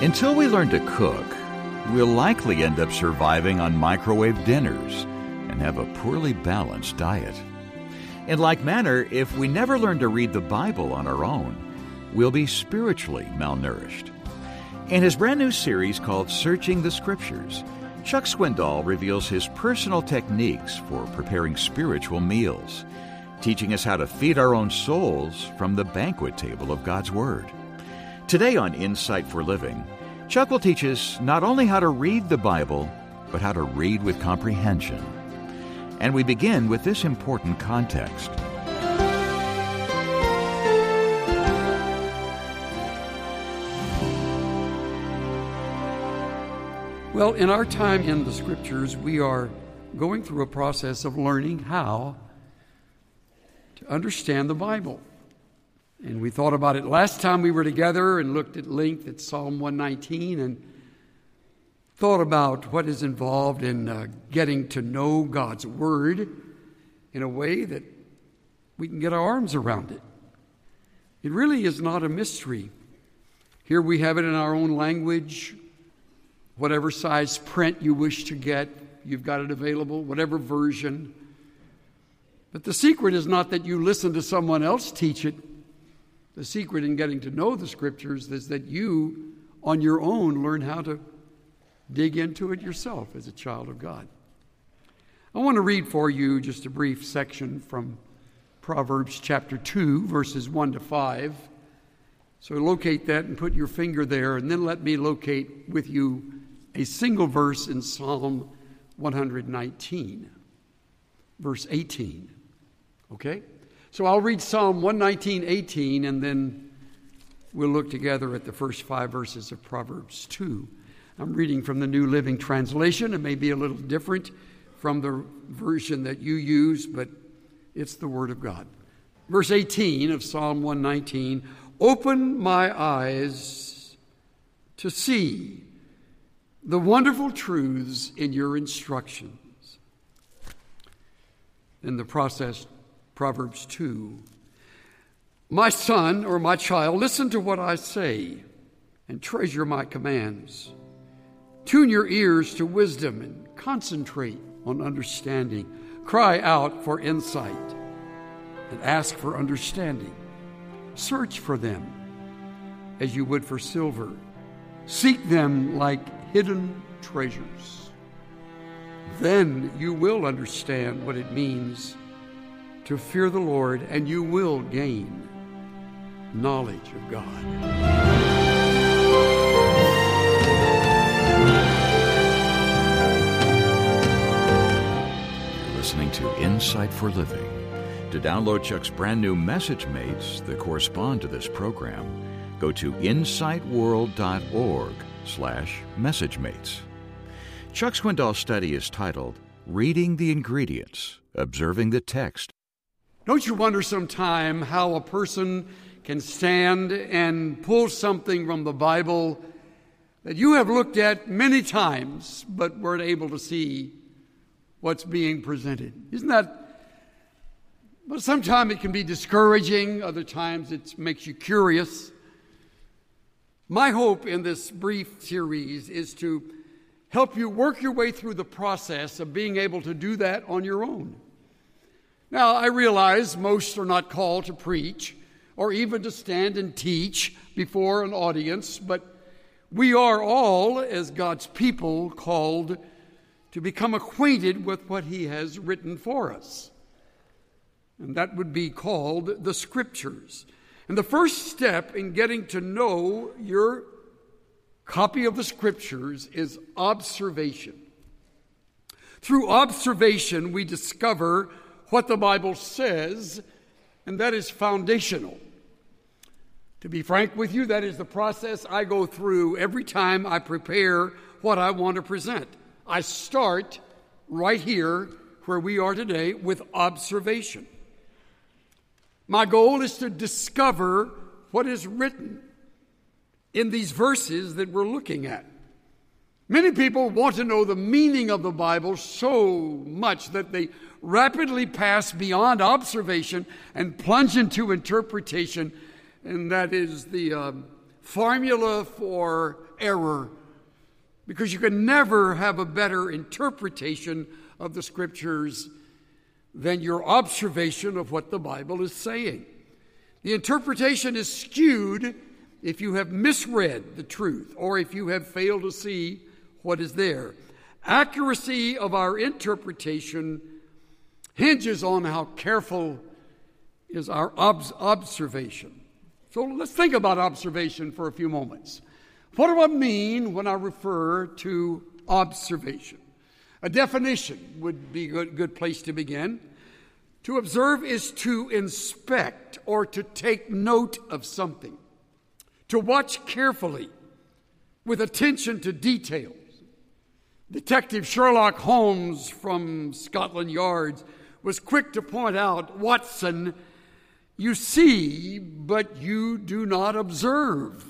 Until we learn to cook, we'll likely end up surviving on microwave dinners and have a poorly balanced diet. In like manner, if we never learn to read the Bible on our own, we'll be spiritually malnourished. In his brand new series called Searching the Scriptures, Chuck Swindoll reveals his personal techniques for preparing spiritual meals, teaching us how to feed our own souls from the banquet table of God's Word. Today on Insight for Living, Chuck will teach us not only how to read the Bible, but how to read with comprehension. And we begin with this important context. Well, in our time in the Scriptures, we are going through a process of learning how to understand the Bible. And we thought about it last time we were together and looked at length at Psalm 119 and thought about what is involved in getting to know God's Word in a way that we can get our arms around it. It really is not a mystery. Here we have it in our own language. Whatever size print you wish to get, you've got it available, whatever version. But the secret is not that you listen to someone else teach it. The secret in getting to know the Scriptures is that you, on your own, learn how to dig into it yourself as a child of God. I want to read for you just a brief section from Proverbs chapter 2, verses 1 to 5. So locate that and put your finger there, and then let me locate with you a single verse in Psalm 119, verse 18. Okay? So I'll read Psalm 119:18, and then we'll look together at the first 5 verses of Proverbs 2. I'm reading from the New Living Translation. It may be a little different from the version that you use, but it's the Word of God. Verse 18 of Psalm 119, "Open my eyes to see the wonderful truths in your instructions." In the process, Proverbs 2, "My son or my child, listen to what I say and treasure my commands. Tune your ears to wisdom and concentrate on understanding. Cry out for insight and ask for understanding. Search for them as you would for silver. Seek them like hidden treasures. Then you will understand what it means to fear the Lord, and you will gain knowledge of God." You're listening to Insight for Living. To download Chuck's brand new Message Mates that correspond to this program, go to insightworld.org/messagemates. Chuck Swindoll's study is titled Reading the Ingredients, Observing the Text. Don't you wonder sometime how a person can stand and pull something from the Bible that you have looked at many times but weren't able to see what's being presented? Isn't that? Well, sometimes it can be discouraging. Other times it makes you curious. My hope in this brief series is to help you work your way through the process of being able to do that on your own. Now, I realize most are not called to preach or even to stand and teach before an audience, but we are all, as God's people, called to become acquainted with what He has written for us. And that would be called the Scriptures. And the first step in getting to know your copy of the Scriptures is observation. Through observation, we discover what the Bible says, and that is foundational. To be frank with you, that is the process I go through every time I prepare what I want to present. I start right here where we are today with observation. My goal is to discover what is written in these verses that we're looking at. Many people want to know the meaning of the Bible so much that they rapidly pass beyond observation and plunge into interpretation, and that is the formula for error, because you can never have a better interpretation of the Scriptures than your observation of what the Bible is saying. The interpretation is skewed if you have misread the truth or if you have failed to see what is there. Accuracy of our interpretation hinges on how careful is our observation. So let's think about observation for a few moments. What do I mean when I refer to observation? A definition would be a good place to begin. To observe is to inspect or to take note of something, to watch carefully with attention to details. Detective Sherlock Holmes from Scotland Yard was quick to point out, "Watson, you see, but you do not observe."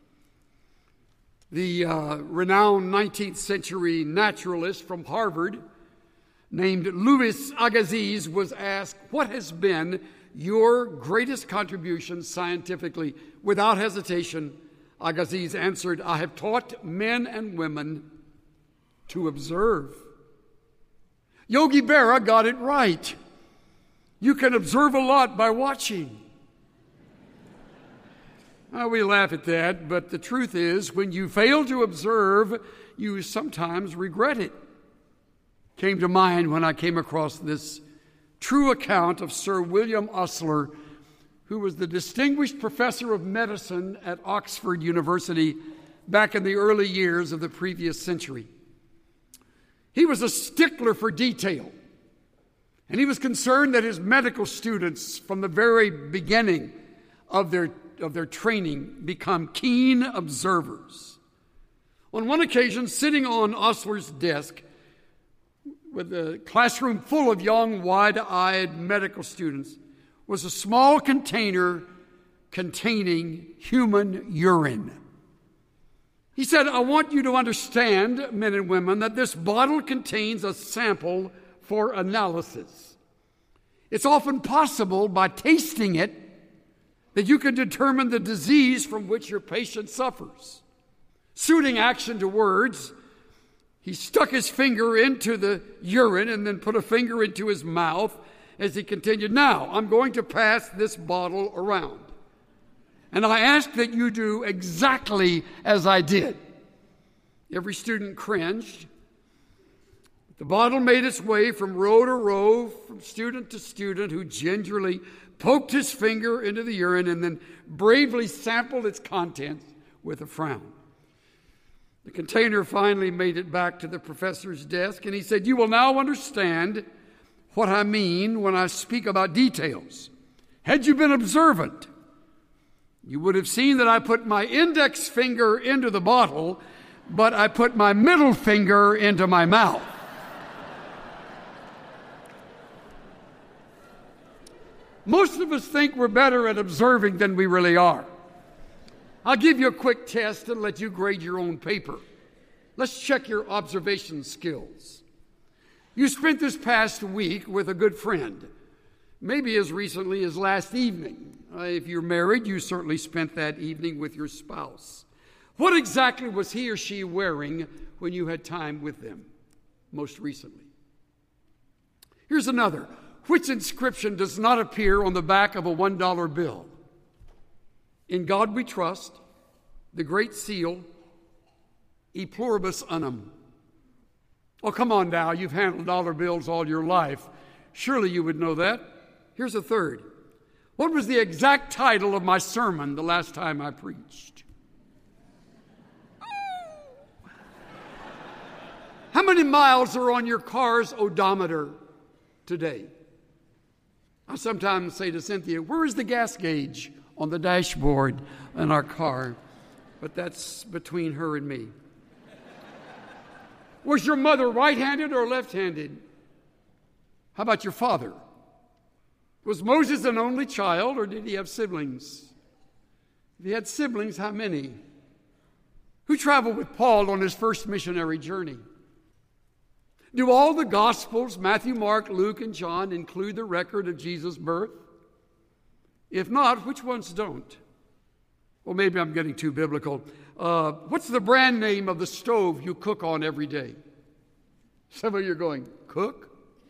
The renowned 19th century naturalist from Harvard named Louis Agassiz was asked, "What has been your greatest contribution scientifically?" Without hesitation, Agassiz answered, "I have taught men and women to observe." Yogi Berra got it right. You can observe a lot by watching. We laugh at that, but the truth is, when you fail to observe, you sometimes regret it. Came to mind when I came across this true account of Sir William Osler, who was the distinguished professor of medicine at Oxford University back in the early years of the previous century. He was a stickler for detail, and he was concerned that his medical students, from the very beginning of their training, become keen observers. On one occasion, sitting on Osler's desk with a classroom full of young, wide-eyed medical students was a small container containing human urine. He said, "I want you to understand, men and women, that this bottle contains a sample for analysis. It's often possible by tasting it that you can determine the disease from which your patient suffers." Suiting action to words, he stuck his finger into the urine and then put a finger into his mouth as he continued, "Now, I'm going to pass this bottle around. And I ask that you do exactly as I did." Every student cringed. The bottle made its way from row to row, from student to student, who gingerly poked his finger into the urine and then bravely sampled its contents with a frown. The container finally made it back to the professor's desk, and he said, "You will now understand what I mean when I speak about details. Had you been observant, you would have seen that I put my index finger into the bottle, but I put my middle finger into my mouth." Most of us think we're better at observing than we really are. I'll give you a quick test and let you grade your own paper. Let's check your observation skills. You spent this past week with a good friend, maybe as recently as last evening. If you're married, you certainly spent that evening with your spouse. What exactly was he or she wearing when you had time with them most recently? Here's another. Which inscription does not appear on the back of a $1 bill? "In God we trust," the Great Seal, "E pluribus unum." Oh, come on now, you've handled dollar bills all your life. Surely you would know that. Here's a third. What was the exact title of my sermon the last time I preached? How many miles are on your car's odometer today? I sometimes say to Cynthia, "Where is the gas gauge on the dashboard in our car?" But that's between her and me. Was your mother right-handed or left-handed? How about your father? Was Moses an only child, or did he have siblings? If he had siblings, how many? Who traveled with Paul on his first missionary journey? Do all the Gospels, Matthew, Mark, Luke, and John, include the record of Jesus' birth? If not, which ones don't? Well, maybe I'm getting too biblical. What's the brand name of the stove you cook on every day? Some of you are going, cook?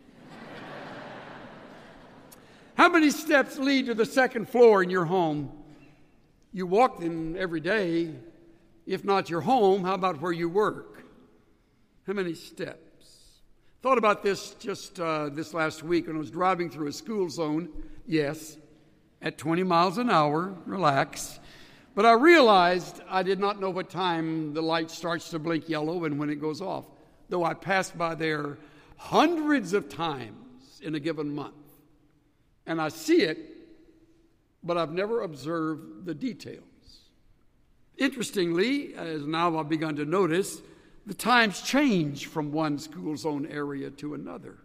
How many steps lead to the second floor in your home? You walk them every day. If not your home, how about where you work? How many steps? Thought about this just this last week when I was driving through a school zone. Yes, at 20 miles an hour, relax. But I realized I did not know what time the light starts to blink yellow and when it goes off, though I passed by there hundreds of times in a given month. And I see it, but I've never observed the details. Interestingly, as now I've begun to notice, the times change from one school zone area to another.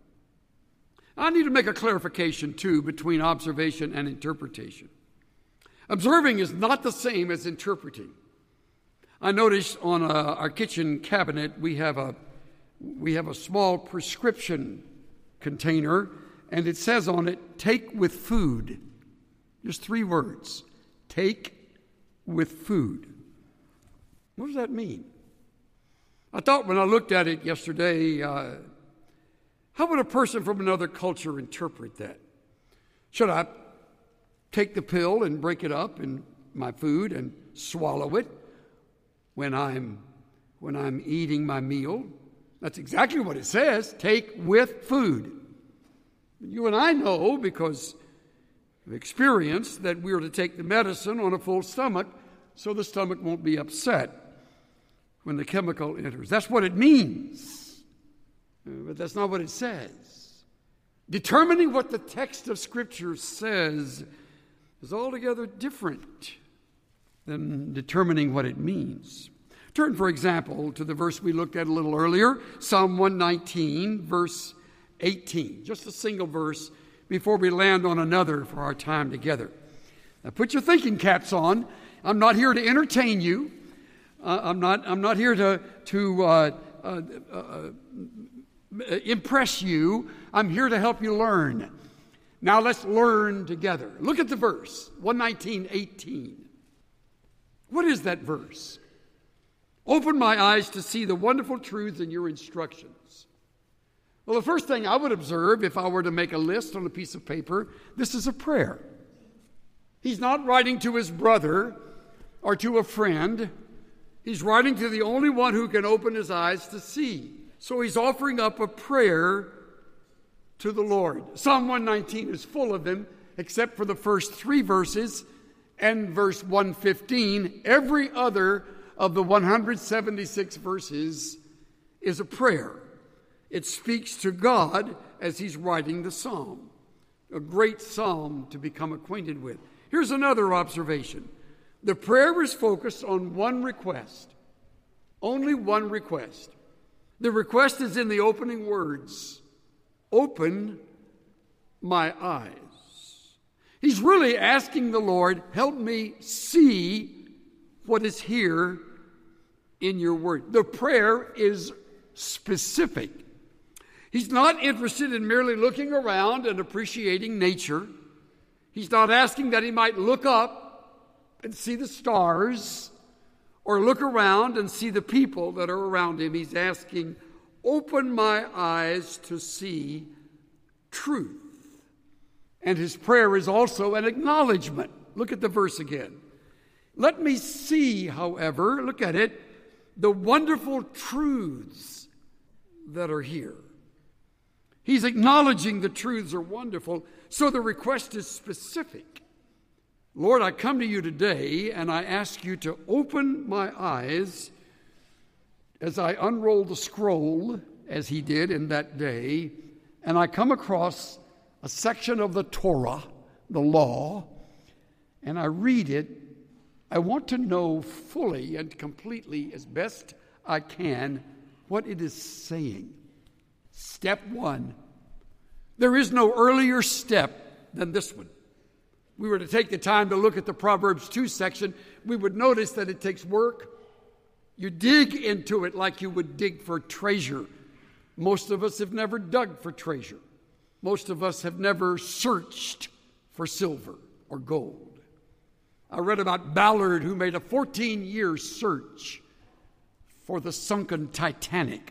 I need to make a clarification, too, between observation and interpretation. Observing is not the same as interpreting. I noticed on our kitchen cabinet we have a small prescription container, and it says on it, "Take with food." Just 3 words. Take with food. What does that mean? I thought when I looked at it yesterday, how would a person from another culture interpret that? Should I take the pill and break it up in my food and swallow it when I'm eating my meal? That's exactly what it says. Take with food. You and I know, because of experience, that we are to take the medicine on a full stomach so the stomach won't be upset when the chemical enters. That's what it means. But that's not what it says. Determining what the text of Scripture says is altogether different than determining what it means. Turn, for example, to the verse we looked at a little earlier, Psalm 119, verse 18. Just a single verse before we land on another for our time together. Now put your thinking caps on. I'm not here to entertain you. I'm not here to impress you. I'm here to help you learn. Now let's learn together. Look at the verse, 119:18. What is that verse? Open my eyes to see the wonderful truths in your instructions. Well, the first thing I would observe if I were to make a list on a piece of paper, this is a prayer. He's not writing to his brother or to a friend. He's writing to the only one who can open his eyes to see. So he's offering up a prayer to the Lord. Psalm 119 is full of them, except for the first 3 verses and verse 115. Every other of the 176 verses is a prayer. It speaks to God as he's writing the psalm. A great psalm to become acquainted with. Here's another observation. The prayer is focused on one request. Only one request. The request is in the opening words. Open my eyes. He's really asking the Lord, help me see what is here in your word. The prayer is specific. He's not interested in merely looking around and appreciating nature. He's not asking that he might look up and see the stars or look around and see the people that are around him. He's asking, open my eyes to see truth. And his prayer is also an acknowledgement. Look at the verse again. Let me see, however, look at it, the wonderful truths that are here. He's acknowledging the truths are wonderful, so the request is specific. Lord, I come to you today and I ask you to open my eyes as I unroll the scroll, as he did in that day, and I come across a section of the Torah, the law, and I read it. I want to know fully and completely, as best I can, what it is saying. Step 1. There is no earlier step than this one. We were to take the time to look at the Proverbs 2 section, we would notice that it takes work. You dig into it like you would dig for treasure. Most of us have never dug for treasure. Most of us have never searched for silver or gold. I read about Ballard, who made a 14-year search for the sunken Titanic.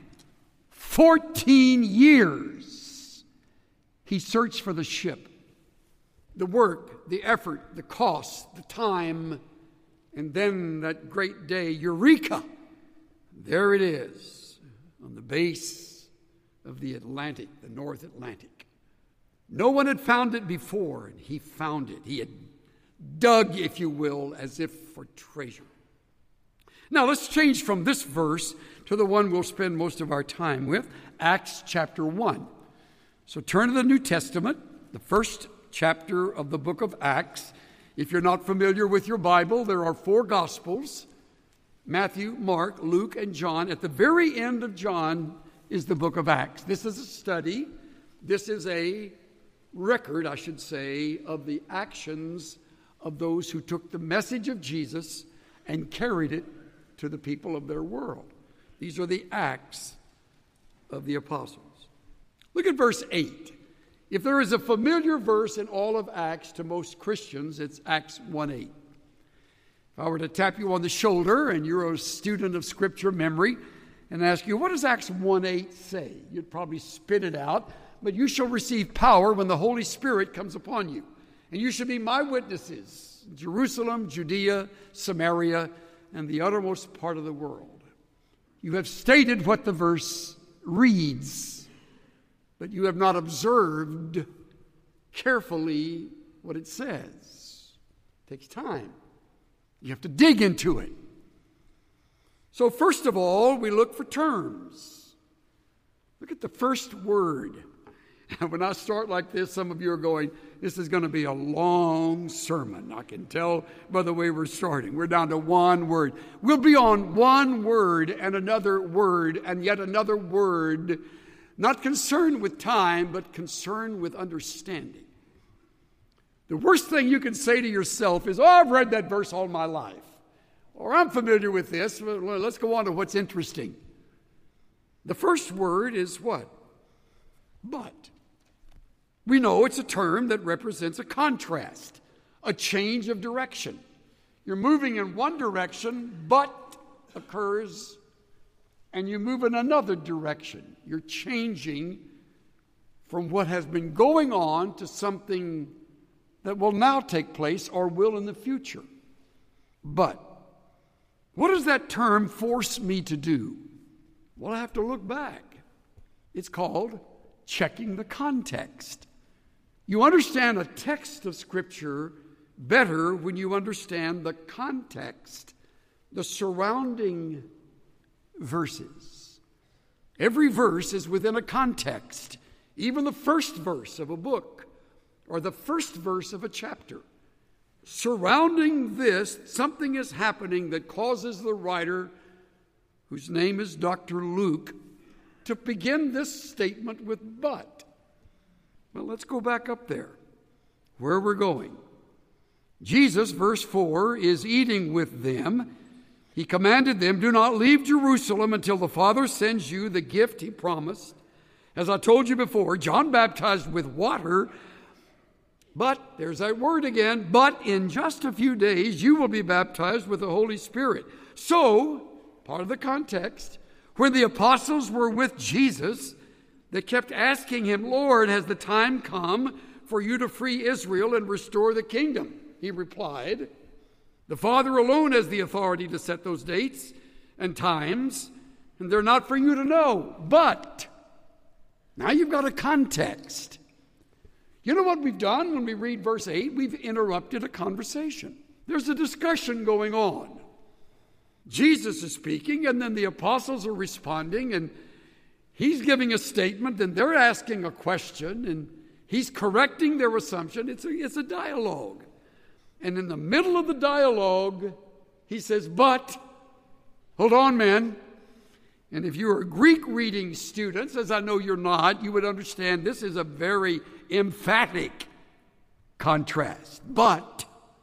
14 years he searched for the ship. The work, the effort, the cost, the time, and then that great day, Eureka! There it is, on the base of the Atlantic, the North Atlantic. No one had found it before, and he found it. He had dug, if you will, as if for treasure. Now let's change from this verse to the one we'll spend most of our time with, Acts chapter 1. So turn to the New Testament, the first chapter of the book of Acts. If you're not familiar with your Bible, there are 4 Gospels: Matthew, Mark, Luke, and John. At the very end of John is the book of Acts. This is a study. This is a record, I should say, of the actions of those who took the message of Jesus and carried it to the people of their world. These are the acts of the apostles. Look at verse 8. If there is a familiar verse in all of Acts to most Christians, it's Acts 1:8. If I were to tap you on the shoulder and you're a student of Scripture memory and ask you, what does Acts 1:8 say? You'd probably spit it out. But you shall receive power when the Holy Spirit comes upon you. And you shall be my witnesses in Jerusalem, Judea, Samaria, and the uttermost part of the world. You have stated what the verse reads, but you have not observed carefully what it says. It takes time. You have to dig into it. So first of all, we look for terms. Look at the first word. When I start like this, some of you are going, this is going to be a long sermon. I can tell by the way we're starting. We're down to one word. We'll be on one word and another word and yet another word, not concerned with time, but concerned with understanding. The worst thing you can say to yourself is, I've read that verse all my life. Or I'm familiar with this. Well, let's go on to what's interesting. The first word is what? But. We know it's a term that represents a contrast, a change of direction. You're moving in one direction, but occurs, and you move in another direction. You're changing from what has been going on to something that will now take place or will in the future. But what does that term force me to do? Well, I have to look back. It's called checking the context. You understand a text of Scripture better when you understand the context, the surrounding verses. Every verse is within a context, even the first verse of a book or the first verse of a chapter. Surrounding this, something is happening that causes the writer, whose name is Dr. Luke, to begin this statement with but. Well, let's go back up there, where we're going. Jesus, verse 4, is eating with them. He commanded them, do not leave Jerusalem until the Father sends you the gift he promised. As I told you before, John baptized with water, but, there's that word again, but in just a few days you will be baptized with the Holy Spirit. So, part of the context, when the apostles were with Jesus, they kept asking him, Lord, has the time come for you to free Israel and restore the kingdom? He replied, the Father alone has the authority to set those dates and times, and they're not for you to know. But, now you've got a context. You know what we've done when we read verse 8? We've interrupted a conversation. There's a discussion going on. Jesus is speaking, and then the apostles are responding, and he's giving a statement, and they're asking a question, and he's correcting their assumption. It's a dialogue. And in the middle of the dialogue, he says, but, hold on, man. And if you are Greek reading students, as I know you're not, you would understand this is a very emphatic contrast. But,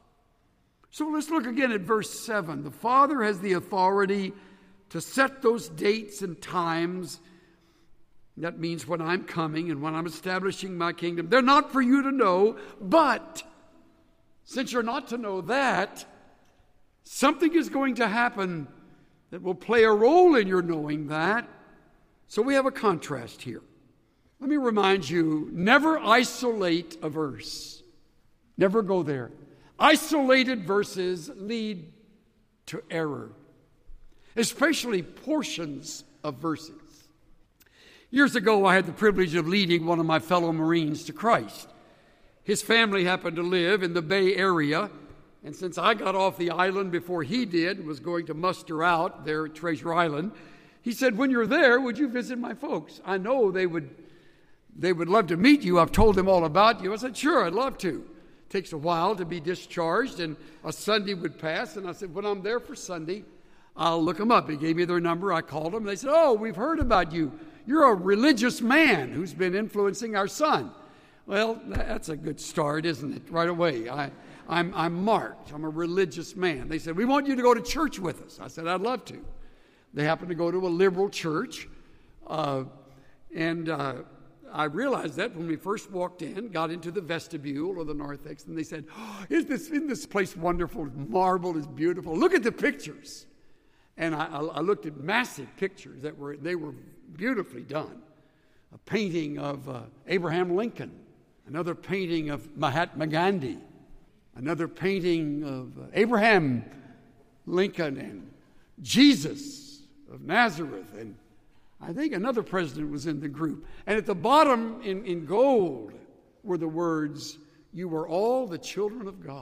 so let's look again at verse 7. The Father has the authority to set those dates and times. That means when I'm coming and when I'm establishing my kingdom. They're not for you to know, but Since you're not to know that, something is going to happen that will play a role in your knowing that. So we have a contrast here. Let me remind you, never isolate a verse. Never go there. Isolated verses lead to error, especially portions of verses. Years ago, I had the privilege of leading one of my fellow Marines to Christ. His family happened to live in the Bay Area, and since I got off the island before he did and was going to muster out there at Treasure Island, he said, when you're there, would you visit my folks? I know they would love to meet you. I've told them all about you. I said, sure, I'd love to. It takes a while to be discharged, and a Sunday would pass, and I said, when I'm there for Sunday, I'll look them up. He gave me their number. I called them. They said, oh, we've heard about you. You're a religious man who's been influencing our son. Well, that's a good start, isn't it? Right away. I'm marked. I'm a religious man. They said, we want you to go to church with us. I said, I'd love to. They happened to go to a liberal church. And I realized that when we first walked in, got into the vestibule of the narthex, and they said, oh, isn't this place wonderful? Marble is beautiful. Look at the pictures. And I looked at massive pictures they were beautifully done. A painting of Abraham Lincoln, another painting of Mahatma Gandhi, another painting of Abraham Lincoln and Jesus of Nazareth, and I think another president was in the group. And at the bottom in gold were the words, you are all the children of God, ...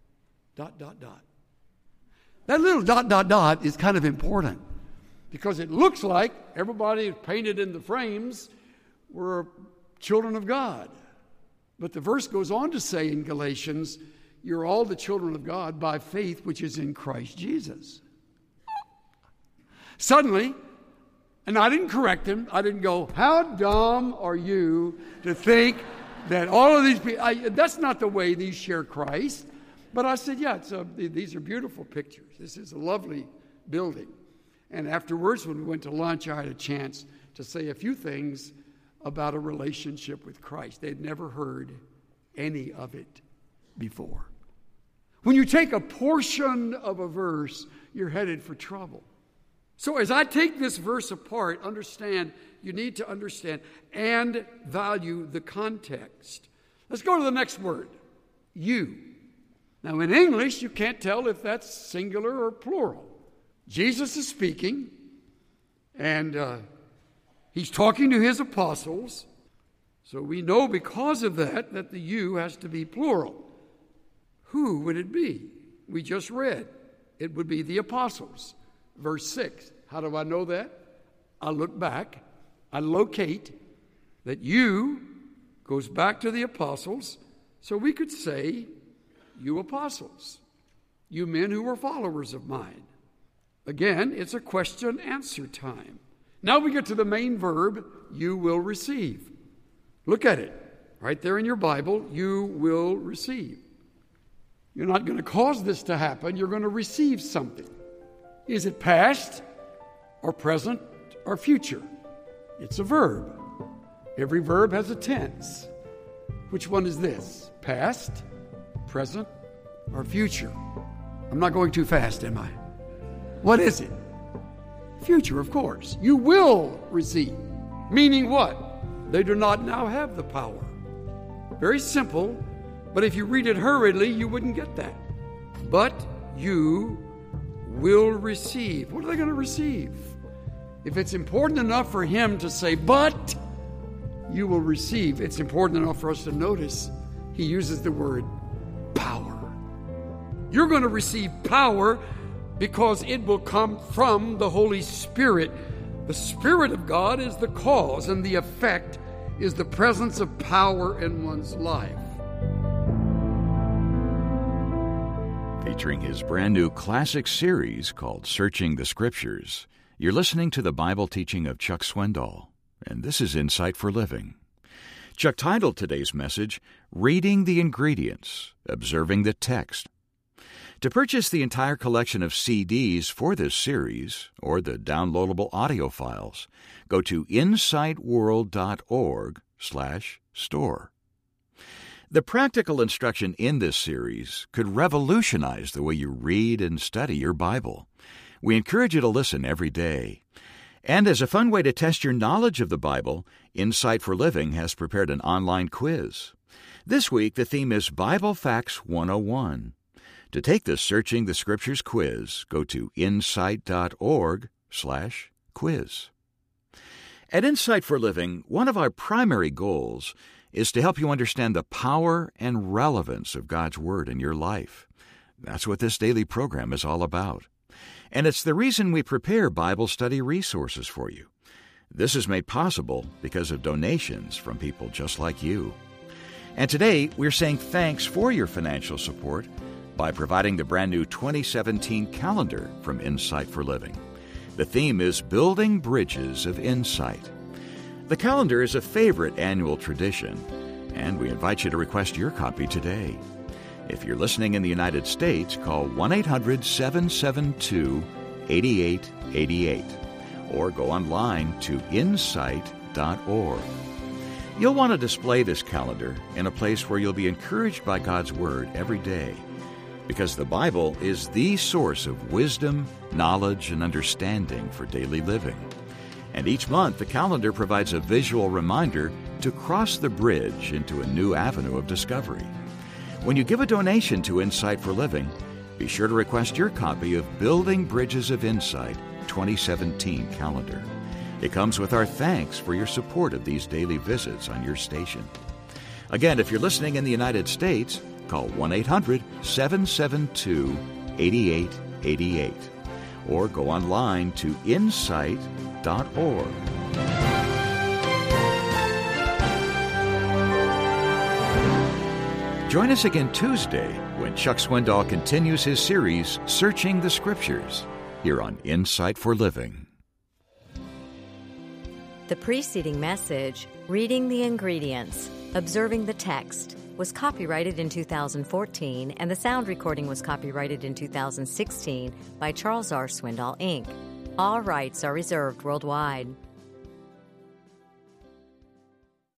That little ... is kind of important because it looks like everybody painted in the frames were children of God. But the verse goes on to say in Galatians, you're all the children of God by faith which is in Christ Jesus. Suddenly, and I didn't correct him, I didn't go, how dumb are you to think that all of these people, that's not the way these share Christ. But I said, yeah, these are beautiful pictures. This is a lovely building. And afterwards, when we went to lunch, I had a chance to say a few things about a relationship with Christ. They'd never heard any of it before. When you take a portion of a verse, you're headed for trouble. So as I take this verse apart, you need to understand and value the context. Let's go to the next word, you. Now in English, you can't tell if that's singular or plural. Jesus is speaking, and he's talking to his apostles. So we know because of that the you has to be plural. Who would it be? We just read. It would be the apostles. Verse 6. How do I know that? I look back. I locate that you goes back to the apostles. So we could say, you apostles, you men who were followers of mine. Again, it's a question-answer time. Now we get to the main verb, you will receive. Look at it. Right there in your Bible, you will receive. You're not going to cause this to happen. You're going to receive something. Is it past or present or future? It's a verb. Every verb has a tense. Which one is this? Past, present, or future? I'm not going too fast, am I? What is it? Future, of course. You will receive. Meaning what? They do not now have the power. Very simple, but if you read it hurriedly, you wouldn't get that. But you will receive. What are they going to receive? If it's important enough for him to say, but you will receive, it's important enough for us to notice he uses the word power. You're going to receive power because it will come from the Holy Spirit. The Spirit of God is the cause, and the effect is the presence of power in one's life. Featuring his brand new classic series called Searching the Scriptures, you're listening to the Bible teaching of Chuck Swindoll, and this is Insight for Living. Chuck titled today's message, Reading the Ingredients, Observing the Text. To purchase the entire collection of CDs for this series, or the downloadable audio files, go to insightworld.org/store. The practical instruction in this series could revolutionize the way you read and study your Bible. We encourage you to listen every day. And as a fun way to test your knowledge of the Bible, Insight for Living has prepared an online quiz. This week, the theme is Bible Facts 101. To take the Searching the Scriptures quiz, go to insight.org/quiz. At Insight for Living, one of our primary goals is to help you understand the power and relevance of God's Word in your life. That's what this daily program is all about. And it's the reason we prepare Bible study resources for you. This is made possible because of donations from people just like you. And today, we're saying thanks for your financial support by providing the brand new 2017 calendar from Insight for Living. The theme is Building Bridges of Insight. The calendar is a favorite annual tradition, and we invite you to request your copy today. If you're listening in the United States, call 1-800-772-8888 or go online to insight.org. You'll want to display this calendar in a place where you'll be encouraged by God's Word every day, because the Bible is the source of wisdom, knowledge, and understanding for daily living. And each month, the calendar provides a visual reminder to cross the bridge into a new avenue of discovery. When you give a donation to Insight for Living, be sure to request your copy of Building Bridges of Insight 2017 calendar. It comes with our thanks for your support of these daily visits on your station. Again, if you're listening in the United States, call 1-800-772-8888 or go online to insight.org. Join us again Tuesday when Chuck Swindoll continues his series, Searching the Scriptures, here on Insight for Living. The preceding message, Reading the Ingredients, Observing the Text, was copyrighted in 2014, and the sound recording was copyrighted in 2016 by Charles R. Swindoll, Inc. All rights are reserved worldwide.